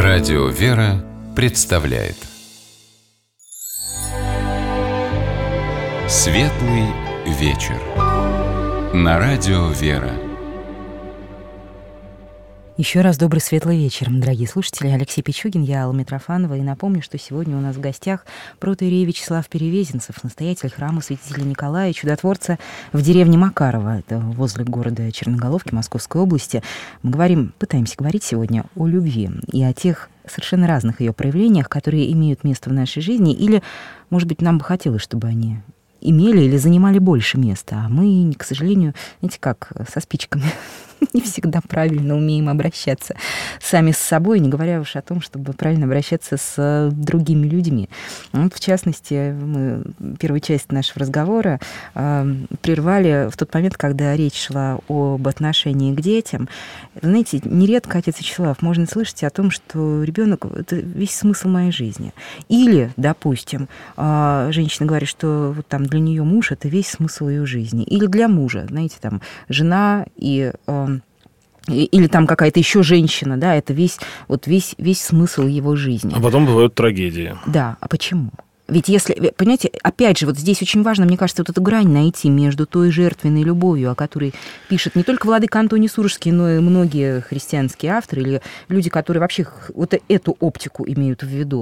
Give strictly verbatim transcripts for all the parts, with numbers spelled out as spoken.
Радио «Вера» представляет Светлый вечер на Радио «Вера». Еще раз добрый светлый вечер, дорогие слушатели. Алексей Пичугин, я Алла Митрофанова. И напомню, что сегодня у нас в гостях протоиерей Вячеслав Перевезенцев, настоятель храма святителя Николая, чудотворца в деревне Макарово. Это возле города Черноголовки Московской области. Мы говорим, пытаемся говорить сегодня о любви и о тех совершенно разных ее проявлениях, которые имеют место в нашей жизни. Или, может быть, нам бы хотелось, чтобы они имели или занимали больше места. А мы, к сожалению, знаете как, со спичками не всегда правильно умеем обращаться сами с собой, не говоря уж о том, чтобы правильно обращаться с другими людьми. Вот, в частности, мы первую часть нашего разговора э, прервали в тот момент, когда речь шла об отношении к детям. Знаете, нередко, отец Вячеслав, можно слышать о том, что ребенок — это весь смысл моей жизни. Или, допустим, э, женщина говорит, что вот там для нее муж — это весь смысл ее жизни. Или для мужа, знаете, там жена и э, или там какая-то еще женщина, да, это весь, вот весь, весь смысл его жизни. А потом бывают трагедии. Да, а почему? Ведь если, понимаете, опять же, вот здесь очень важно, мне кажется, вот эту грань найти между той жертвенной любовью, о которой пишет не только владыка Антоний Сурожский, но и многие христианские авторы или люди, которые вообще вот эту оптику имеют в виду,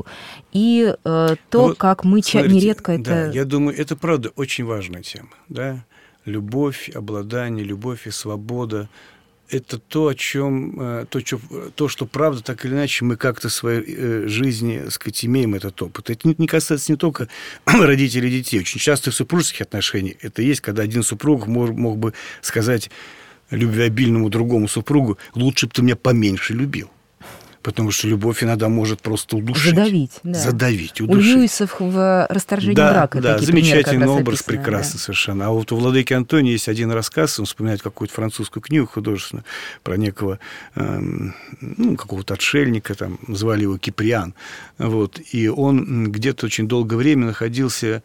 и э, то, вот, как мы смотрите, нередко это... Да, я думаю, это правда очень важная тема, да, любовь, обладание, любовь и свобода. Это то, о чем, то, что, то, что правда, так или иначе, мы как-то в своей жизни, так сказать, имеем этот опыт. Это не касается не только родителей и детей. Очень часто в супружеских отношениях это есть, когда один супруг мог, мог бы сказать любвеобильному другому супругу: лучше бы ты меня поменьше любил. Потому что любовь иногда может просто удушить. Задавить. Да. Задавить, удушить. У Льюисов в «Расторжении да, брака» да, такие замечательный примеры образ, описаны, прекрасный да. совершенно. А вот у владыки Антония есть один рассказ, он вспоминает какую-то французскую книгу художественную про некого, э, ну, какого-то отшельника, там, звали его Киприан. Вот, и он где-то очень долгое время находился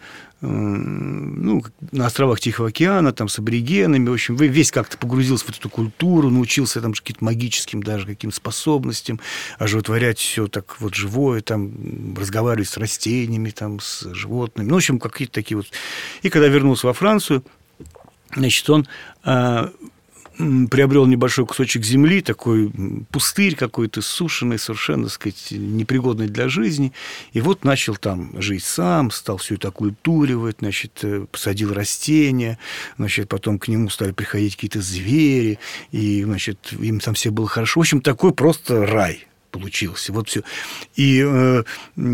ну, на островах Тихого океана, там, с аборигенами, в общем, весь как-то погрузился в эту культуру, научился там каким-то магическим даже каким-то способностям, оживотворять все так вот живое, там, разговаривать с растениями, там, с животными, ну, в общем, какие-то такие вот. И когда вернулся во Францию, значит, он а, приобрел небольшой кусочек земли, такой пустырь какой-то, сушеный, совершенно, так сказать, непригодный для жизни. И вот начал там жить сам, стал все это окультуривать, значит, посадил растения, значит, потом к нему стали приходить какие-то звери, и, значит, им там все было хорошо. В общем, такой просто рай получился. Вот все. И э,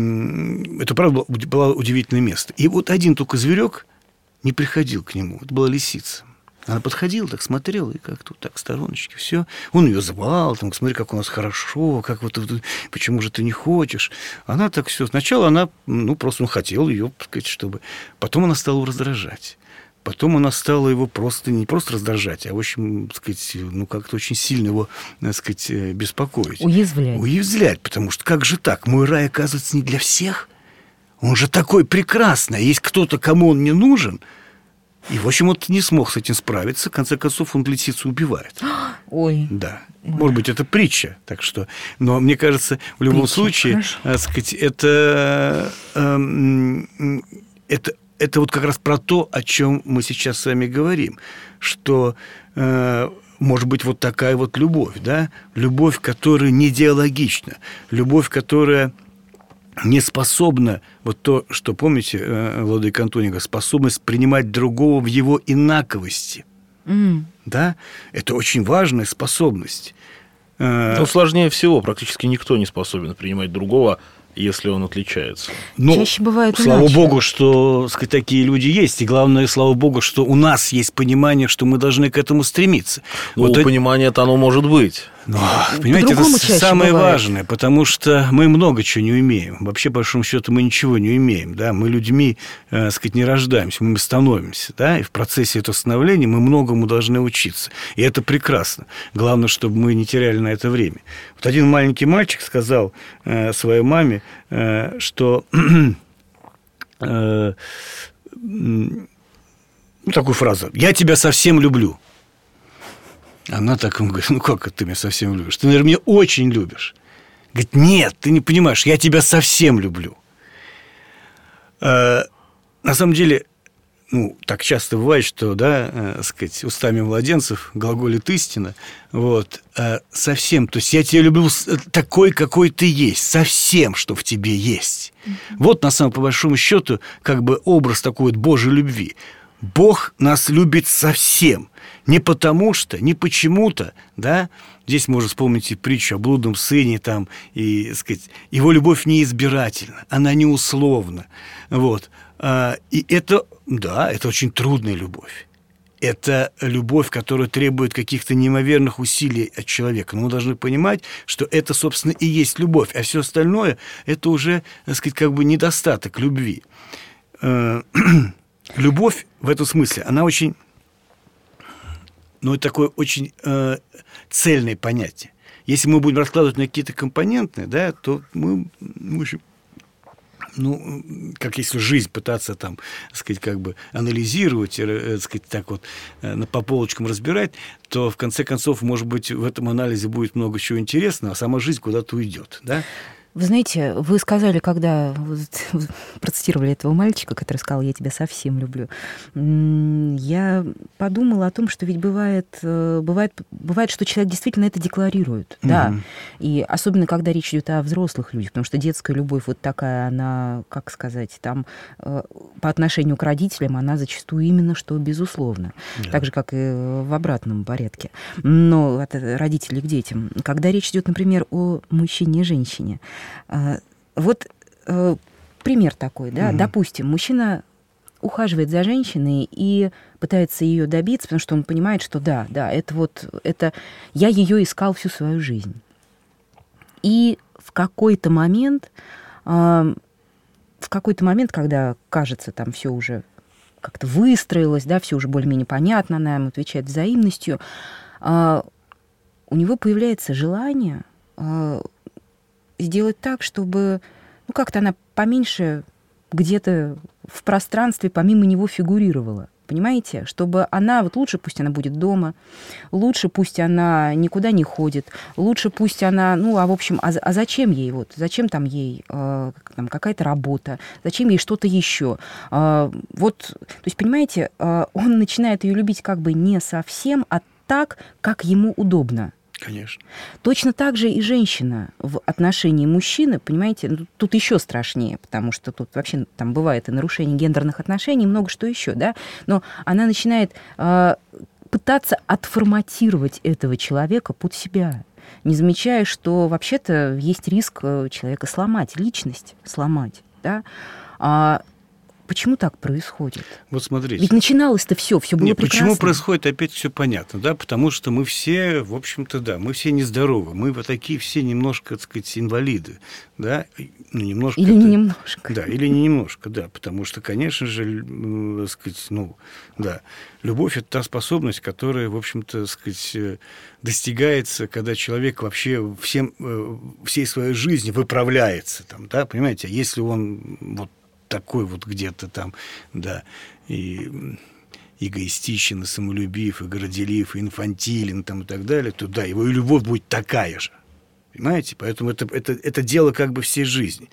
это, правда, было удивительное место. И вот один только зверек не приходил к нему. Это была лисица. Она подходила, так смотрела, и как-то вот так в стороночке, все. Он ее звал, там, смотри, как у нас хорошо, как вот, почему же ты не хочешь? Она так все. Сначала она, ну, просто он хотел ее, так сказать, чтобы... Потом она стала его раздражать. Потом она стала его просто, не просто раздражать, а, в общем, так сказать, ну, как-то очень сильно его, так сказать, беспокоить. Уязвлять. Уязвлять, потому что как же так? Мой рай, оказывается, не для всех. Он же такой прекрасный. Есть кто-то, кому он не нужен. И, в общем, вот не смог с этим справиться. В конце концов, он лисицу убивает. Ой. Да. Ой. Может быть, это притча. Так что... Но мне кажется, в любом притча. случае, так сказать, это, э, это, это вот как раз про то, о чем мы сейчас с вами говорим. Что... Э, может быть, вот такая вот любовь, да? Любовь, которая не диалогична. Любовь, которая... не способна, вот то, что, помните, владыка Антоний говорит, способность принимать другого в его инаковости. Mm. Да? Это очень важная способность. Но сложнее всего. Практически никто не способен принимать другого, если он отличается. Но, чаще бывает слава иначе. Богу, что, сказать, такие люди есть. И главное, слава Богу, что у нас есть понимание, что мы должны к этому стремиться. Ну, вот понимание-то оно может быть. Но, понимаете, это самое бывает. важное, потому что мы много чего не умеем. Вообще, по большому счету, мы ничего не умеем. Да? Мы людьми, так сказать, не рождаемся, мы становимся. Да? И в процессе этого становления мы многому должны учиться. И это прекрасно. Главное, чтобы мы не теряли на это время. Вот один маленький мальчик сказал э, своей маме, э, что... э, ну, такую фразу: «Я тебя совсем люблю». Она так ему говорит: ну как это ты меня совсем любишь? Ты, наверное, меня очень любишь. Говорит, нет, ты не понимаешь, я тебя совсем люблю. На самом деле, ну, так часто бывает, что, да, э, сказать, устами младенцев глаголит истина, вот, э, совсем, то есть я тебя люблю такой, какой ты есть, совсем, что в тебе есть. Mm-hmm. Вот, на самом, по большому счету, как бы образ такой вот Божьей любви. Бог нас любит совсем, не потому что, не почему-то, да, здесь можно вспомнить и притчу о блудном сыне, там, и, сказать, его любовь неизбирательна, она не условна, вот. И это, да, это очень трудная любовь. Это любовь, которая требует каких-то неимоверных усилий от человека. Но мы должны понимать, что это, собственно, и есть любовь, а все остальное – это уже, так сказать, как бы недостаток любви. Любовь в этом смысле, она очень, ну, это такое очень цельное понятие. Если мы будем раскладывать на какие-то компоненты, да, то мы, в общем, ну, как если жизнь пытаться там, так сказать, как бы анализировать, так сказать, так вот по полочкам разбирать, то в конце концов, может быть, в этом анализе будет много чего интересного, а сама жизнь куда-то уйдет, да? Вы знаете, вы сказали, когда процитировали этого мальчика, который сказал, я тебя совсем люблю, я подумала о том, что ведь бывает, бывает, бывает что человек действительно это декларирует, угу. да, и особенно, когда речь идет о взрослых людях, потому что детская любовь вот такая, она, как сказать, там, по отношению к родителям, она зачастую именно что безусловно, да. так же, как и в обратном порядке, но от родителей к детям. Когда речь идет, например, о мужчине и женщине, вот э, пример такой, да, угу. допустим, мужчина ухаживает за женщиной и пытается ее добиться, потому что он понимает, что да, да, это вот, это я ее искал всю свою жизнь. И в какой-то момент, э, в какой-то момент, когда кажется, там все уже как-то выстроилось, да, все уже более-менее понятно, она ему отвечает взаимностью, э, у него появляется желание э, сделать так, чтобы, ну, как-то она поменьше где-то в пространстве помимо него фигурировала. Понимаете? Чтобы она, вот лучше пусть она будет дома, лучше пусть она никуда не ходит, лучше пусть она, ну, а в общем, а, а зачем ей вот, зачем там ей э, там, какая-то работа, зачем ей что-то еще? Э, вот, то есть, понимаете, э, он начинает ее любить как бы не совсем, а так, как ему удобно. Конечно. Точно так же и женщина в отношении мужчины, понимаете, ну, тут еще страшнее, потому что тут вообще там бывает и нарушение гендерных отношений, много что еще, да, но она начинает э, пытаться отформатировать этого человека под себя, не замечая, что вообще-то есть риск человека сломать, личность сломать, да. А почему так происходит? Вот смотрите. Ведь начиналось-то все, все было Нет, прекрасно. Почему происходит, опять все понятно, да? Потому что мы все, в общем-то, да, мы все нездоровы, мы вот такие все немножко, так сказать, инвалиды, да? Ну, немножко. Или это... не немножко. Да, или не немножко, да, потому что, конечно же, так сказать, ну, да, любовь – это та способность, которая, в общем-то, так сказать, достигается, когда человек вообще всем, всей своей жизнью выправляется, там, да, понимаете? Если он вот такой вот где-то там, да, и эгоистичен, и самолюбив, и горделив, и инфантилен, там, и так далее, то да, его и любовь будет такая же. Понимаете? Поэтому это, это, это дело как бы всей жизни.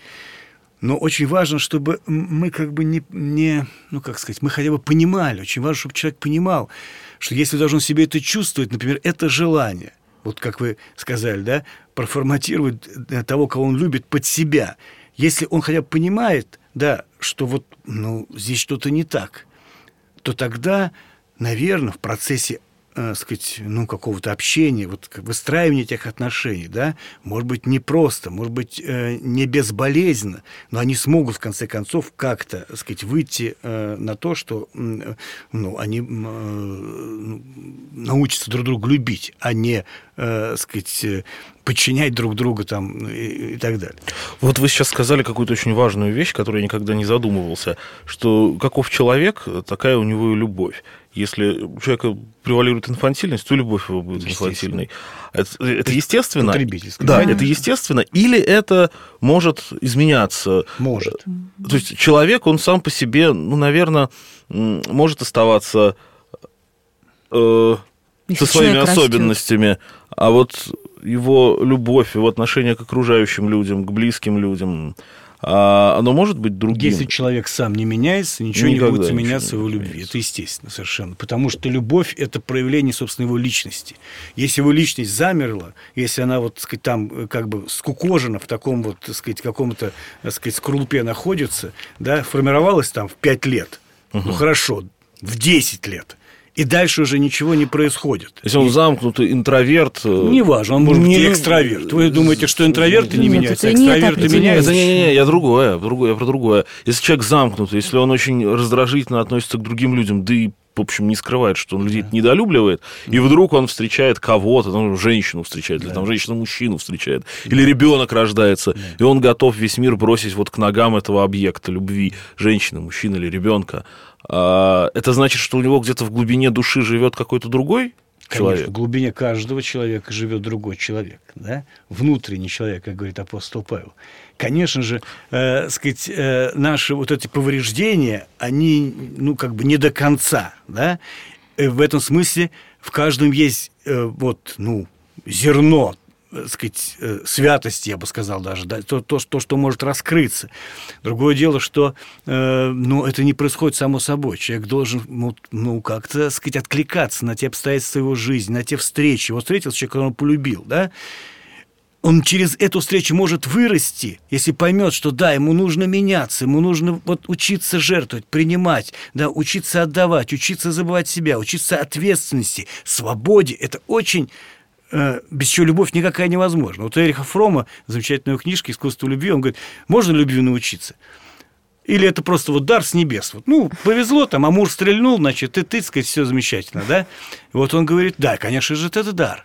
Но очень важно, чтобы мы как бы не, не, ну, как сказать, мы хотя бы понимали, очень важно, чтобы человек понимал, что если должен себе это чувствовать, например, это желание, вот как вы сказали, да, проформатировать того, кого он любит, под себя. Если он хотя бы понимает, да, что вот, ну, здесь что-то не так, то тогда, наверное, в процессе, э, сказать, ну, какого-то общения, вот выстраивания этих отношений, да, может быть, непросто, может быть, э, не безболезненно, но они смогут, в конце концов, как-то, так сказать, выйти э, на то, что, э, ну, они э, научатся друг друга любить, а не, э, сказать, подчинять друг друга там и, и так далее. Вот вы сейчас сказали какую-то очень важную вещь, которую я никогда не задумывался, что каков человек, такая у него и любовь. Если у человека превалирует инфантильность, то любовь его будет инфантильной. Это, это естественно? Да, да, это естественно. Или это может изменяться? Может. То есть человек, он сам по себе, ну, наверное, может оставаться э, со своими особенностями, растет. А вот его любовь, его отношение к окружающим людям, к близким людям, а оно может быть другим? Если человек сам не меняется, ничего Никогда не будет меняться в его не любви. меняется. Это естественно совершенно. Потому что любовь – это проявление, собственно, его личности. Если его личность замерла, если она вот, так сказать, там как бы скукожена в таком вот, так сказать, каком-то, так сказать, скорлупе находится, да, формировалась там в пять лет, угу. ну хорошо, в десять лет, и дальше уже ничего не происходит. Если он и... замкнутый интроверт... Неважно, он может не... быть и экстраверт. Вы думаете, что интроверты не Нет, меняются, а это не экстраверты это меняются? Это не-не-не, я другое, другое, я про другое. Если человек замкнутый, если он очень раздражительно относится к другим людям, да и, в общем, не скрывает, что он людей да. недолюбливает, да. и вдруг он встречает кого-то, там, женщину встречает, да. или там женщину-мужчину встречает, да. или ребенок рождается, да. и он готов весь мир бросить вот к ногам этого объекта любви, женщины, мужчины или ребенка. А это значит, что у него где-то в глубине души живет какой-то другой человек? Конечно, в глубине каждого человека живет другой человек, да? Внутренний человек, как говорит апостол Павел. Конечно же, э, сказать, э, наши вот эти повреждения, они, ну, как бы не до конца, да? В этом смысле в каждом есть э, вот, ну, зерно, так сказать, святости, я бы сказал даже, да, то, то, то, что может раскрыться. Другое дело, что э, ну, это не происходит само собой. Человек должен ну, ну, как-то, так сказать, откликаться на те обстоятельства его жизни, на те встречи. Вот встретился человек, которого он полюбил, да? Он через эту встречу может вырасти, если поймет, что да, ему нужно меняться, ему нужно вот учиться жертвовать, принимать, да, учиться отдавать, учиться забывать себя, учиться ответственности, свободе. Это очень... без чего любовь никакая невозможна. Вот у Эриха Фрома, замечательная книжка «Искусство любви», он говорит, можно любви научиться? Или это просто вот дар с небес? Вот, ну, повезло, там, Амур стрельнул, значит, и ты, так сказать, все замечательно, да? И вот он говорит, да, конечно же, это дар.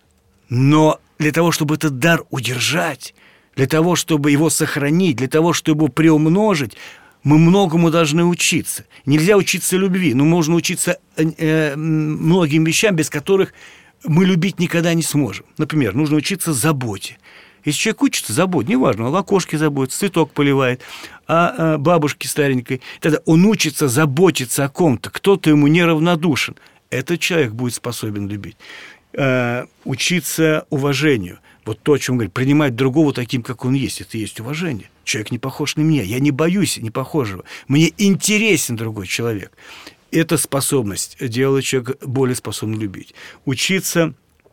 Но для того, чтобы этот дар удержать, для того, чтобы его сохранить, для того, чтобы его приумножить, мы многому должны учиться. Нельзя учиться любви, но можно учиться э, многим вещам, без которых мы любить никогда не сможем. Например, нужно учиться заботе. Если человек учится заботе, неважно, о окошке заботится, цветок поливает, о, о бабушке старенькой, тогда он учится заботиться о ком-то, кто-то ему неравнодушен. Этот человек будет способен любить. Э, учиться уважению. Вот то, о чем говорит, принимать другого таким, как он есть, это и есть уважение. Человек не похож на меня, я не боюсь непохожего. Мне интересен другой человек. Эта способность делает человека более способным любить. Учиться,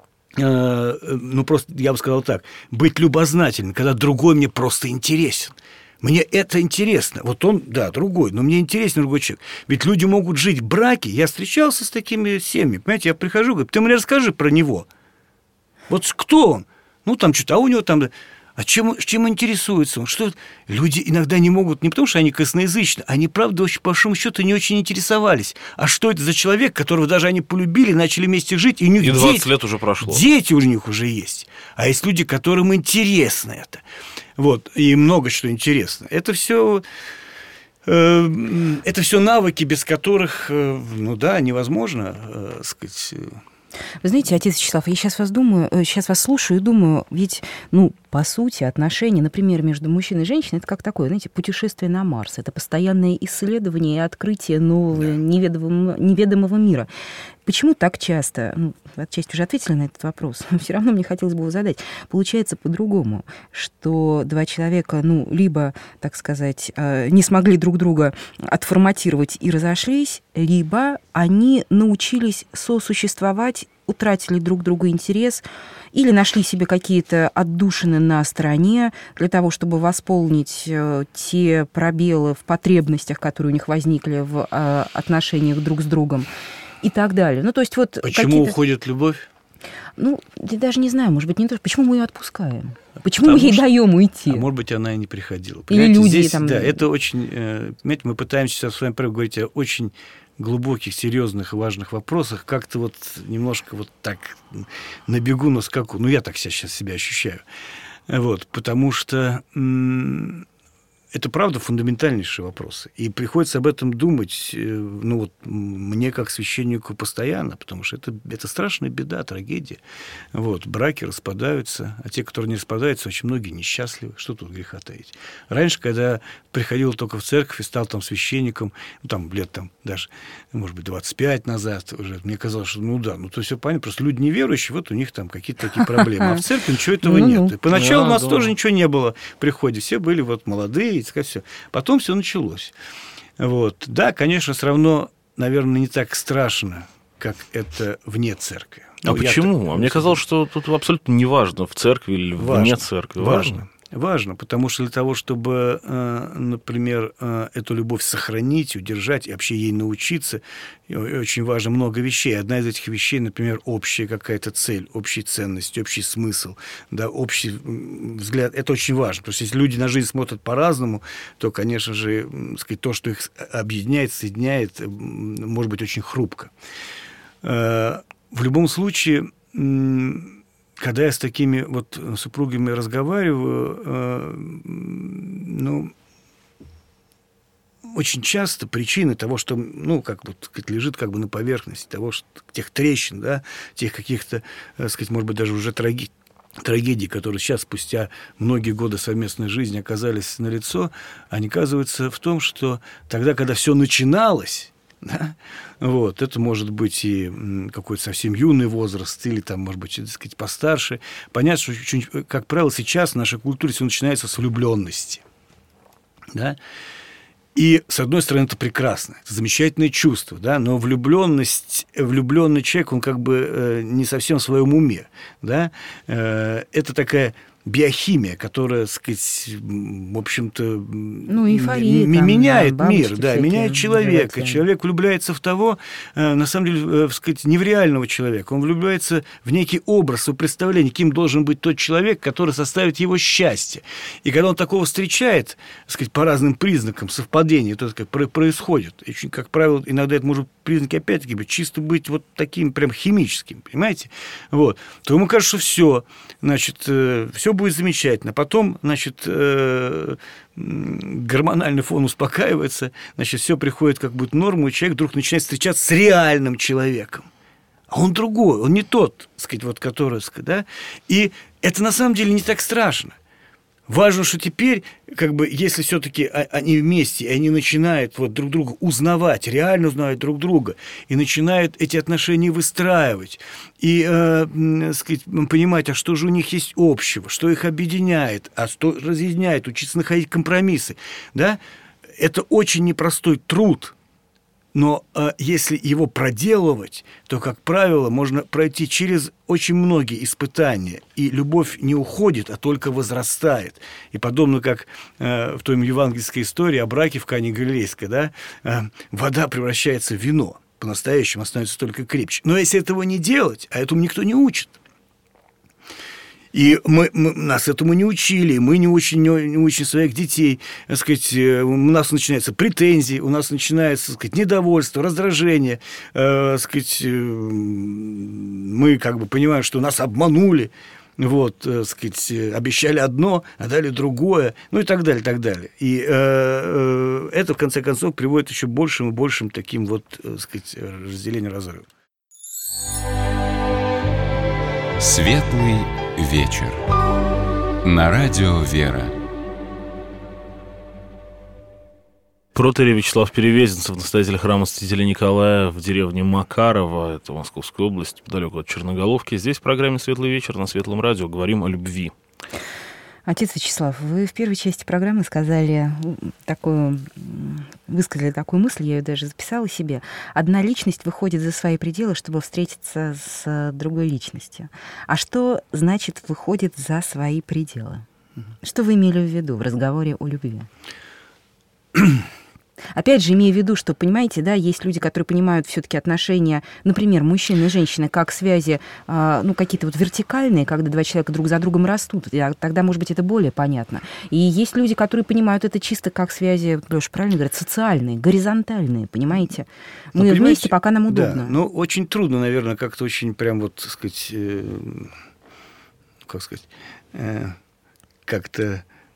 э, ну, просто, я бы сказал так, быть любознательным, когда другой мне просто интересен. Мне это интересно. Вот он, да, другой, но мне интересен другой человек. Ведь люди могут жить в браке. Я встречался с такими семьями. Понимаете, я прихожу, говорю, ты мне расскажи про него. Вот кто он? Ну, там что-то, а у него там... А чем, чем интересуется он? Что люди иногда не могут, не потому что они косноязычны, они, правда, очень, по большому счету, не очень интересовались. А что это за человек, которого даже они полюбили, начали вместе жить, и у них и двадцать дети, лет уже прошло. Дети у них уже есть. А есть люди, которым интересно это. Вот, и много что интересно. Это все... Э, это все навыки, без которых, э, ну да, невозможно, э, сказать... Вы знаете, отец Вячеслав, я сейчас вас думаю, сейчас вас слушаю и думаю, ведь, ну, по сути, отношения, например, между мужчиной и женщиной, это как такое, знаете, путешествие на Марс. Это постоянное исследование и открытие нового, да. неведомого, неведомого мира. Почему так часто, ну, отчасти уже ответили на этот вопрос, но все равно мне хотелось бы его задать. Получается по-другому, что два человека, ну, либо, так сказать, не смогли друг друга отформатировать и разошлись, либо они научились сосуществовать, утратили друг другу интерес или нашли себе какие-то отдушины на стороне для того, чтобы восполнить те пробелы в потребностях, которые у них возникли в отношениях друг с другом и так далее. Ну, то есть вот почему какие-то... уходит любовь? Ну, я даже не знаю, может быть, не то, почему мы ее отпускаем? Почему Потому мы ей что... даем уйти? А может быть, она и не приходила. Или Понимаете, люди здесь, там... да, это очень... Понимаете, мы пытаемся сейчас с вами говорить о очень глубоких, серьезных и важных вопросах, как-то вот немножко вот так на бегу, на скаку. Ну, я так сейчас себя ощущаю. Вот, потому что м- это, правда, фундаментальнейшие вопросы. И приходится об этом думать, ну, вот, мне как священнику постоянно, потому что это, это страшная беда, трагедия. Вот, браки распадаются, а те, которые не распадаются, очень многие несчастливы. Что тут греха таить? Раньше, когда приходил только в церковь и стал там священником, ну, там, лет там даже, может быть, двадцать пять назад уже, мне казалось, что, ну, да, ну, то все понятно, просто люди неверующие, вот у них там какие-то такие проблемы. А в церкви ничего этого нет. И поначалу у нас тоже ничего не было в приходе. Все были вот молодые, и все. Потом все началось. Вот. Да, конечно, все равно, наверное, не так страшно, как это вне церкви. А ну, почему? Так... А мне казалось, что тут абсолютно не важно, в церкви или важно, вне церкви. Важно. важно. Важно, потому что для того, чтобы, например, эту любовь сохранить, удержать и вообще ей научиться, очень важно много вещей. Одна из этих вещей, например, общая какая-то цель, общая ценность, общий смысл, да, общий взгляд. Это очень важно, потому что если люди на жизнь смотрят по-разному, то, конечно же, сказать, то, что их объединяет, соединяет, может быть очень хрупко. В любом случае... Когда я с такими вот супругами разговариваю, э, ну, очень часто причины того, что, ну, как бы, сказать, лежит как бы на поверхности, того, что, тех трещин, да, тех каких-то, так сказать, может быть, даже уже траги, трагедий, которые сейчас, спустя многие годы совместной жизни оказались налицо, они оказываются в том, что тогда, когда все начиналось, да? Вот, это может быть и какой-то совсем юный возраст, или там, может быть, так сказать, постарше. Понятно, что, очень, как правило, сейчас в нашей культуре все начинается с влюбленности. Да? И, с одной стороны, это прекрасно, это замечательное чувство, да? Но влюбленность, влюбленный человек, он как бы э, не совсем в своем уме. Да? Э, это такая... биохимия, которая, так сказать, в общем-то, ну, эйфория, м- там, меняет да, мир, да, меняет человека. называются. Человек влюбляется в того, на самом деле, так сказать, не в реального человека. Он влюбляется в некий образ, в представление, кем должен быть тот человек, который составит его счастье. И когда он такого встречает, так сказать, по разным признакам совпадения, то это происходит. И, как правило, иногда это может признаки, опять-таки, быть, чисто быть вот таким прям химическим, понимаете? Вот. То ему кажется, что все, значит, все будет замечательно. Потом, значит, гормональный фон успокаивается, значит, все приходит как будто в норму, и человек вдруг начинает встречаться с реальным человеком. А он другой, он не тот, так сказать, вот, который, так сказать, да? И это на самом деле не так страшно. Важно, что теперь, как бы, если все-таки они вместе, и они начинают вот друг друга узнавать, реально узнавать друг друга, и начинают эти отношения выстраивать, и э, сказать, понимать, а что же у них есть общего, что их объединяет, а что разъединяет, учиться находить компромиссы, да? Это очень непростой труд. Но э, если его проделывать, то, как правило, можно пройти через очень многие испытания, и любовь не уходит, а только возрастает. И подобно как э, в той евангельской истории о браке в Кане Галилейской, да, э, вода превращается в вино, по-настоящему становится только крепче. Но если этого не делать, а этому никто не учит, и мы, мы, нас этому не учили, мы не учим, не, не учим своих детей. Так сказать, у нас начинаются претензии, у нас начинается, так сказать, недовольство, раздражение. Э, так сказать, мы как бы понимаем, что нас обманули. Вот, так сказать, обещали одно, а дали другое, ну и так далее, и так далее. И э, э, это, в конце концов, приводит еще большим и большим таким вот, так сказать, разделением, разрывом. Светлый вечер. На радио «Вера». Протоиерей Вячеслав Перевезенцев, настоятель храма Святителя Николая в деревне Макарово, это Московская область, далеко от Черноголовки. Здесь в программе «Светлый вечер» на Светлом радио говорим о любви. Отец Вячеслав, вы в первой части программы сказали такую, высказали такую мысль, я ее даже записала себе. Одна личность выходит за свои пределы, чтобы встретиться с другой личностью. А что значит выходит за свои пределы? Что вы имели в виду в разговоре о любви? Опять же, имея в виду, что, понимаете, да, есть люди, которые понимают все-таки отношения, например, мужчины и женщины, как связи, э, ну, какие-то вот вертикальные, когда два человека друг за другом растут, и тогда, может быть, это более понятно. И есть люди, которые понимают это чисто как связи, Лёша правильно говорит, социальные, горизонтальные, понимаете? Мы ну, вместе, пока нам удобно. Да, ну, очень трудно, наверное, как-то очень прям вот, так сказать, э, как сказать, э, как-то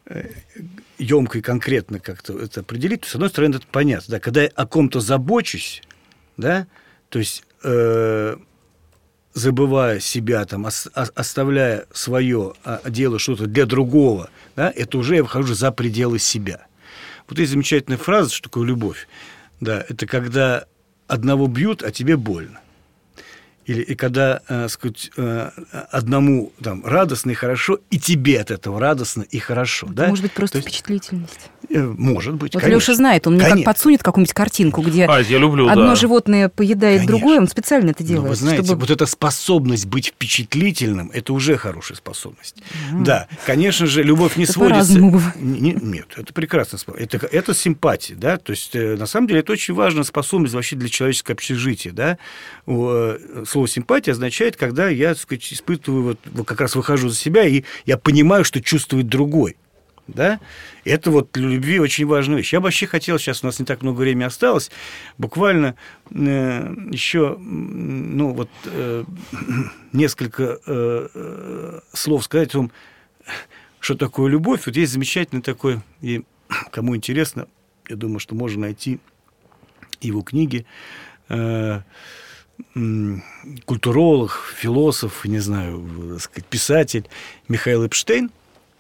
емко и конкретно как-то это определить, то, с одной стороны, это понятно. Да, когда я о ком-то забочусь, да, то есть э, забывая себя, там, ос, оставляя свое, а, делаю что-то для другого, да, это уже я выхожу за пределы себя. Вот есть замечательная фраза, что такое любовь. Да, это когда одного бьют, а тебе больно. Или и когда, э, сказать, э, одному там радостно и хорошо, и тебе от этого радостно и хорошо. Да? Может быть, просто есть, впечатлительность. Э, может быть, вот конечно. Леша знает, он мне конечно. как подсунет какую-нибудь картинку, где а, я люблю, одно да. животное поедает Конечно. другое, он специально это делает. Но вы знаете, чтобы... вот эта способность быть впечатлительным, это уже хорошая способность. Mm. Да, конечно же, любовь не это сводится... по-разному бывает. Не, нет, это прекрасно. Это, это симпатия, да, то есть, на самом деле, это очень важная способность вообще для человеческого общежития, да. Слово «симпатия» означает, когда я, так сказать, испытываю, вот, вот как раз выхожу за себя, и я понимаю, что чувствует другой. Да? Это вот для любви очень важная вещь. Я бы вообще хотел, сейчас у нас не так много времени осталось, буквально э, еще ну, вот, э, несколько э, слов сказать вам, что такое любовь. Вот есть замечательный такой, и кому интересно, я думаю, что можно найти его книги, э, культуролог, философ, не знаю, так сказать, писатель Михаил Эпштейн.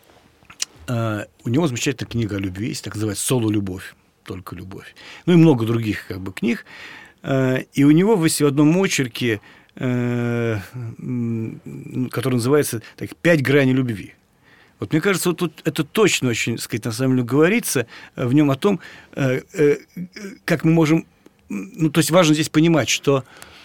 У него замечательная книга о любви, есть, так называется «Соло-любовь», только любовь. Ну и много других как бы книг. И у него в одном очерке, который называется так, «Пять граней любви». Вот мне кажется, вот тут это точно очень, так сказать, на самом деле говорится в нем о том, как мы можем... Ну, то есть важно здесь понимать, что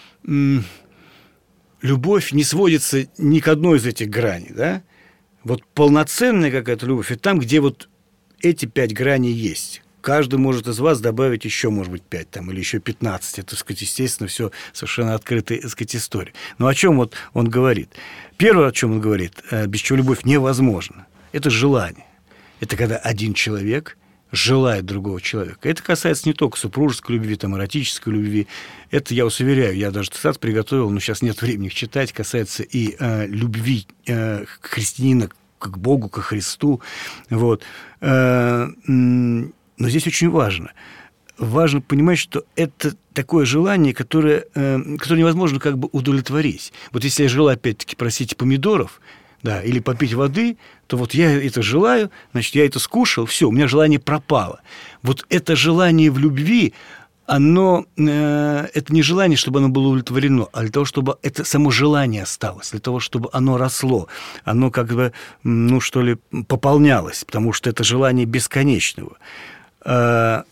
любовь не сводится ни к одной из этих граней, да? Вот полноценная какая-то любовь, это там, где вот эти пять граней есть. Каждый может из вас добавить еще, может быть, пять там, или еще пятнадцать. Это, так сказать, естественно, все совершенно открытая, так сказать, история. Но о чем вот он говорит? Первое, о чем он говорит, без чего любовь невозможна, это желание. Это когда один человек желает другого человека. Это касается не только супружеской любви, там, эротической любви. Это, я вас уверяю, я даже цитат приготовил, но сейчас нет времени их читать, касается и э, любви э, христианина к Богу, ко Христу. Вот. Э, но здесь очень важно. Важно понимать, что это такое желание, которое, э, которое невозможно как бы удовлетворить. Вот если я желаю, опять-таки, простите, помидоров, да, или попить воды, то вот я это желаю, значит, я это скушал, все, у меня желание пропало. Вот это желание в любви, оно, э, это не желание, чтобы оно было удовлетворено, а для того, чтобы это само желание осталось, для того, чтобы оно росло, оно как бы, ну, что ли, пополнялось, потому что это желание бесконечного. Э,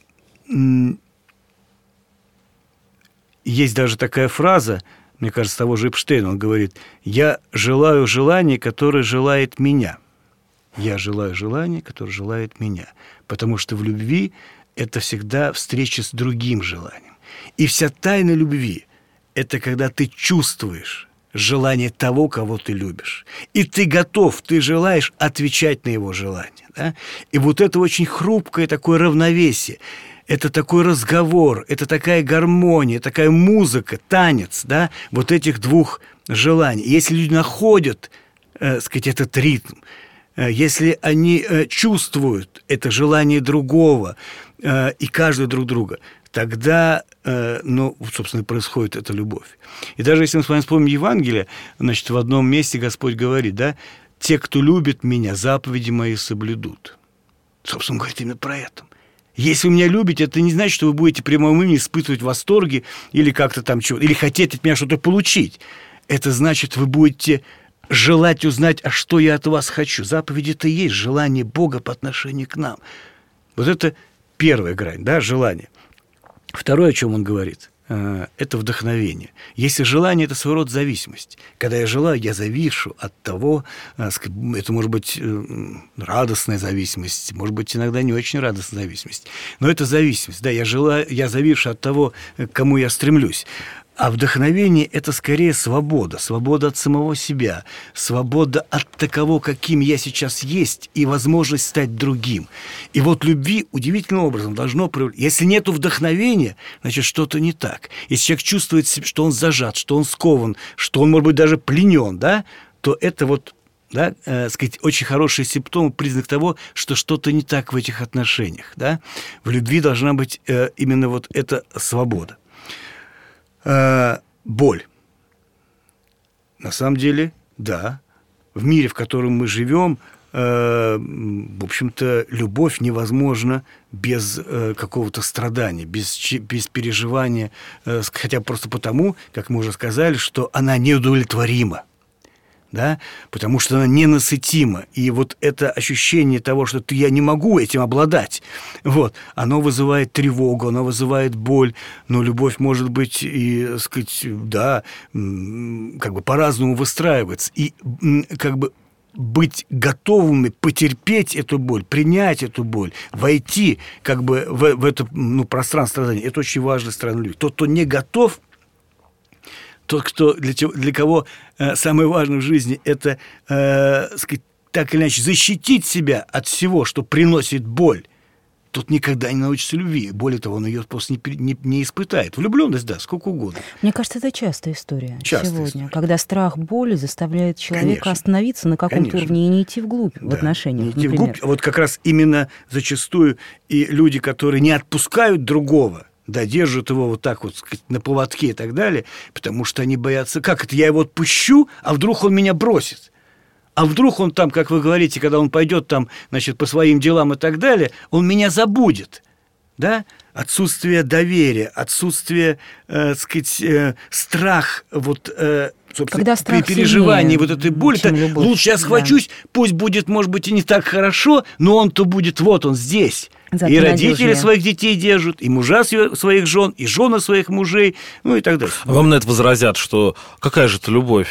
есть даже такая фраза, мне кажется, того же Эпштейна, он говорит: «Я желаю желания, которое желает меня». Я желаю желания, которое желает меня. Потому что в любви это всегда встреча с другим желанием. И вся тайна любви – это когда ты чувствуешь желание того, кого ты любишь. И ты готов, ты желаешь отвечать на его желание. Да? И вот это очень хрупкое такое равновесие. Это такой разговор, это такая гармония, такая музыка, танец, да, вот этих двух желаний. Если люди находят, э, сказать, этот ритм, э, если они э, чувствуют это желание другого э, и каждый друг друга, тогда, э, ну, собственно, происходит эта любовь. И даже если мы с вами вспомним Евангелие, значит, в одном месте Господь говорит, да, «Те, кто любит меня, заповеди мои соблюдут». Собственно, он говорит именно про это. Если вы меня любите, это не значит, что вы будете при моем имени испытывать восторги или как-то там чего-то, или хотеть от меня что-то получить. Это значит, вы будете желать узнать, а что я от вас хочу. Заповедь – это и есть желание Бога по отношению к нам. Вот это первая грань, да, желание. Второе, о чем он говорит, это вдохновение. Если желание – это своего рода зависимость. Когда я желаю, я завишу от того, это может быть радостная зависимость, может быть, иногда не очень радостная зависимость. Но это зависимость. Да, я желаю, я завишу от того, к кому я стремлюсь. А вдохновение – это скорее свобода. Свобода от самого себя. Свобода от такого, каким я сейчас есть, и возможность стать другим. И вот любви удивительным образом должно проявляться. Если нет вдохновения, значит, что-то не так. Если человек чувствует, что он зажат, что он скован, что он, может быть, даже пленен, да, то это вот да, э, сказать, очень хороший симптом, признак того, что что-то не так в этих отношениях, да. В любви должна быть э, именно вот эта свобода. Э, боль. На самом деле, да, в мире, в котором мы живем, э, в общем-то, любовь невозможна без э, какого-то страдания, без, без переживания, э, хотя бы просто потому, как мы уже сказали, что она неудовлетворима. Да? Потому что она ненасытима. И вот это ощущение того, что ты, я не могу этим обладать, вот, оно вызывает тревогу, оно вызывает боль. Но любовь может быть и, так сказать, да, как бы по-разному выстраиваться. И как бы быть готовыми потерпеть эту боль, принять эту боль, войти как бы в, в это, ну, пространство страдания. Это очень важная сторона любви. Тот, кто не готов, тот, кто, для, для кого э, самое важное в жизни, это, э, сказать, так или иначе защитить себя от всего, что приносит боль, тот никогда не научится любви. Более того, он ее просто не, не, не испытает. Влюбленность, да, сколько угодно. Мне кажется, это частая история частая сегодня, история. Когда страх боли заставляет человека Конечно. остановиться на каком-то Конечно. уровне и не идти вглубь да. в отношениях, не идти например. вглубь. Вот как раз именно зачастую и люди, которые не отпускают другого, да, держат его вот так вот, сказать, на поводке и так далее, потому что они боятся, как это, я его отпущу, а вдруг он меня бросит? А вдруг он там, как вы говорите, когда он пойдет там, значит, по своим делам и так далее, он меня забудет, да? Отсутствие доверия, отсутствие, э, так сказать, э, страх, вот, э, когда страх при переживании сильнее, вот этой боли, то любовь, лучше я схвачусь, да. Пусть будет, может быть, и не так хорошо, но он-то будет, вот он здесь. Зато и родители надежнее. Своих детей держат, и мужа своих жен, и жены своих мужей, ну и так далее. Вам на это возразят, что какая же это любовь?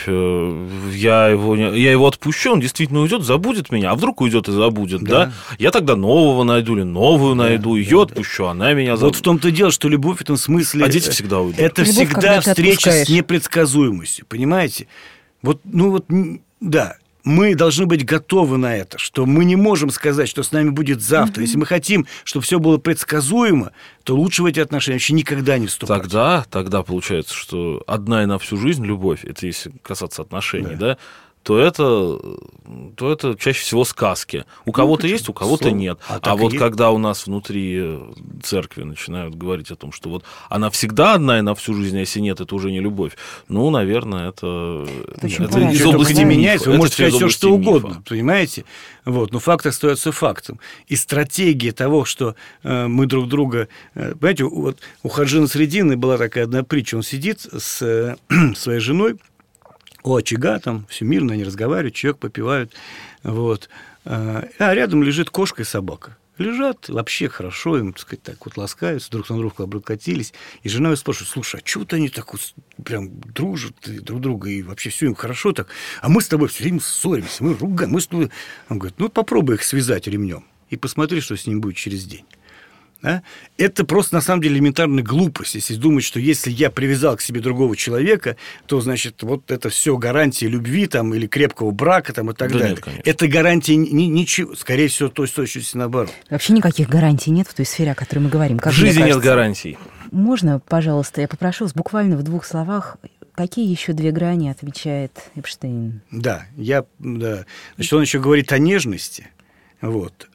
Я его, я его отпущу, он действительно уйдет, забудет меня, а вдруг уйдет и забудет, да? да? Я тогда нового найду или новую да, найду, да, ее да, отпущу, да. Она меня забудет. Вот в том-то и дело, что любовь в этом смысле... А дети всегда уйдут. Это любовь, всегда встреча с непредсказуемостью, понимаете? Вот, ну вот, да... Мы должны быть готовы на это, что мы не можем сказать, что с нами будет завтра. Mm-hmm. Если мы хотим, чтобы все было предсказуемо, то лучше в эти отношения вообще никогда не вступать. Тогда, тогда получается, что одна и на всю жизнь любовь, это если касаться отношений, да, да то это, то это чаще всего сказки. У кого-то ну, есть, у кого-то слово. Нет. А, а вот есть. Когда у нас внутри церкви начинают говорить о том, что вот она всегда одна и на всю жизнь, а если нет, это уже не любовь, ну, наверное, это, это, это из области не меняется. Вы можете сказать все, что мифа. Угодно, понимаете? Вот, но факт остается фактом. И стратегия того, что э, мы друг друга... Э, понимаете, вот у Хаджина Средины была такая одна притча. Он сидит с э, своей женой, у очага, там все мирно, они разговаривают, чаек попивают, вот. А рядом лежит кошка и собака. Лежат вообще хорошо, им, так сказать, так вот ласкаются, друг на друга облокотились. И жена ее спрашивает: слушай, а чего вот они так вот прям дружат друг друга, и вообще все им хорошо так, а мы с тобой все время ссоримся, мы ругаем, мы с тобой... Он говорит: ну, попробуй их связать ремнем и посмотри, что с ним будет через день. Да? Это просто, на самом деле, элементарная глупость, если думать, что если я привязал к себе другого человека, то, значит, вот это все гарантия любви там, или крепкого брака там, и так да далее. Нет, это гарантия ни, ничего, скорее всего, той точности наоборот. Вообще никаких гарантий нет в той сфере, о которой мы говорим. Как в жизни нет гарантий. Можно, пожалуйста, я попрошу вас буквально в двух словах, какие еще две грани отвечает Эпштейн? Да, я, да. Значит, он еще говорит о нежности, вот.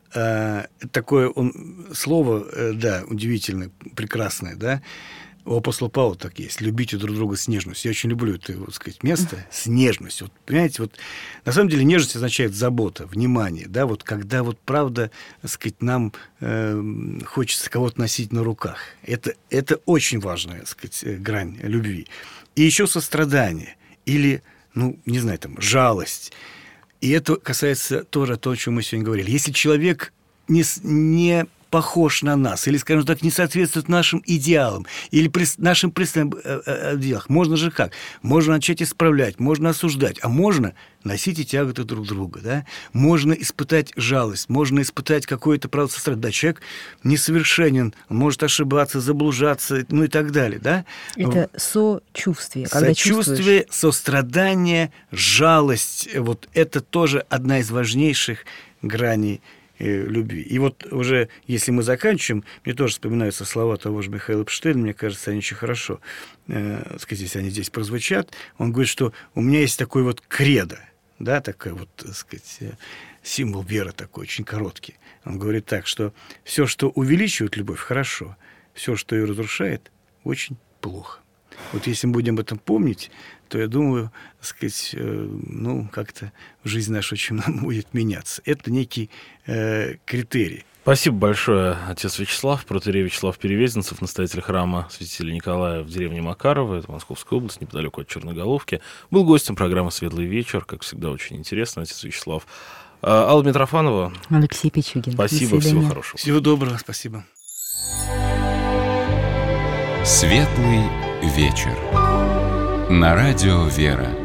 Такое он, слово, да, удивительное, прекрасное, да. У апостола Павла так есть: любите друг друга с нежностью. Я очень люблю это, вот, сказать, место с нежностью. Вот, понимаете, вот на самом деле нежность означает забота, внимание, да, вот когда вот правда, так сказать, нам э, хочется кого-то носить на руках. Это, это очень важная, так сказать, грань любви. И еще сострадание или, ну, не знаю, там, жалость. И это касается тоже того, о чем мы сегодня говорили. Если человек не, не похож на нас, или, скажем так, не соответствует нашим идеалам, или при, нашим представлениям о делах, можно же как? Можно начать исправлять, можно осуждать, а можно носить и тяготы друг друга, да? Можно испытать жалость, можно испытать какое-то, правда, сострадание. Да, человек несовершенен, он может ошибаться, заблуждаться, ну и так далее, да? Это сочувствие. Сочувствие, сострадание, жалость. Вот это тоже одна из важнейших граней любви. И вот уже, если мы заканчиваем, мне тоже вспоминаются слова того же Михаила Эпштейна, мне кажется, они очень хорошо, э, сказать, если они здесь прозвучат. Он говорит, что у меня есть такой вот кредо, да, такой вот, так сказать, символ веры такой, очень короткий. Он говорит так, что все, что увеличивает любовь, хорошо, все, что ее разрушает, очень плохо. Вот если мы будем об этом помнить, то, я думаю, так сказать, э, ну, как-то жизнь наша очень будет меняться. Это некий э, критерий. Спасибо большое, отец Вячеслав, протоиерей Вячеслав Перевезенцев, настоятель храма святителя Николая в деревне Макарово, это Московская область, неподалеку от Черноголовки. Был гостем программы «Светлый вечер», как всегда, очень интересно, отец Вячеслав. Алла Митрофанова. Алексей Пичугин. Спасибо, всего хорошего. Всего доброго, спасибо. «Светлый вечер» на радио «Вера».